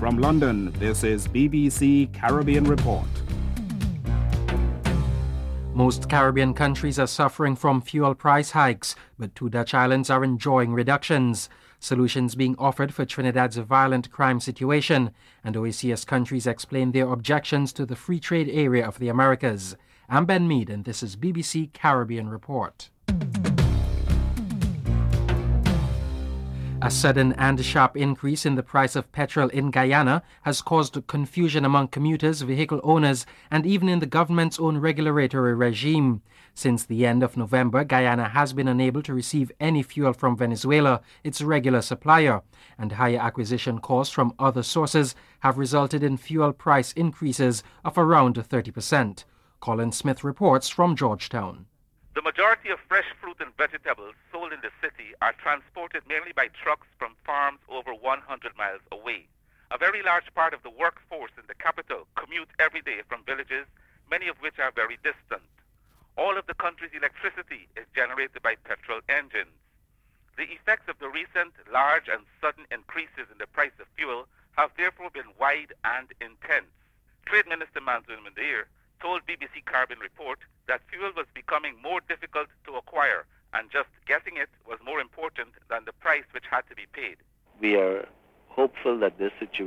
From London, this is BBC Caribbean Report. Most Caribbean countries are suffering from fuel price hikes, but 2 Dutch islands are enjoying reductions. Solutions being offered for Trinidad's violent crime situation, and OACS countries explain their objections to the free trade area of the Americas. I'm Ben Mead, and this is BBC Caribbean Report. A sudden and sharp increase in the price of petrol in Guyana has caused confusion among commuters, vehicle owners, and even in the government's own regulatory regime. Since the end of November, Guyana has been unable to receive any fuel from Venezuela, its regular supplier, and higher acquisition costs from other sources have resulted in fuel price increases of around 30%. Colin Smith reports from Georgetown. The majority of fresh fruit and vegetables sold in the city are transported mainly by trucks from farms over 100 miles away. A very large part of the workforce in the capital commute every day from villages, many of which are very distant. All of the country's electricity is generated by petrol engines. The effects of the recent large and sudden increases in the price of fuel have therefore been wide and intense. Trade Minister Mansour Mandir told BBC Caribbean Report that fuel was becoming more difficult to acquire, and just getting it was more important than the price which had to be paid. We are hopeful that this situation